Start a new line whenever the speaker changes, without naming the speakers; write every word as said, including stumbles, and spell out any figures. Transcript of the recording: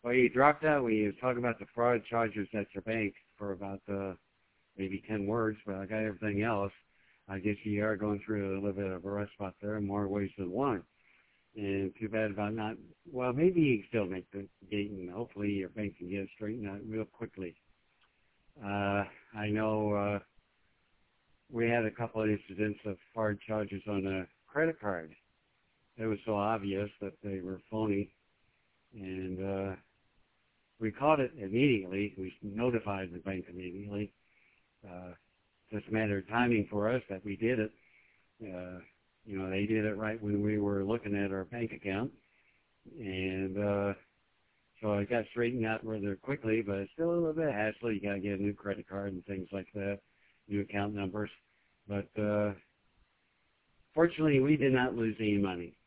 Well, you dropped out when you were talking about the fraud charges at your bank for about uh, maybe ten words, but I got everything else. I guess you are going through a little bit of a rough spot there in more ways than one. And too bad about not, well, maybe you can still make the gate, and hopefully your bank can get it straightened out real quickly. Uh, I know uh, we had a couple of incidents of fraud charges on a credit card. It was so obvious that they were phony, and uh, we caught it immediately. We notified the bank immediately. Uh, just a matter of timing for us that we did it. Uh, you know, they did it right when we were looking at our bank account, and uh, so it got straightened out rather quickly, but it's still a little bit of hassle. You got to get a new credit card and things like that, new account numbers. But uh, fortunately, we did not lose any money.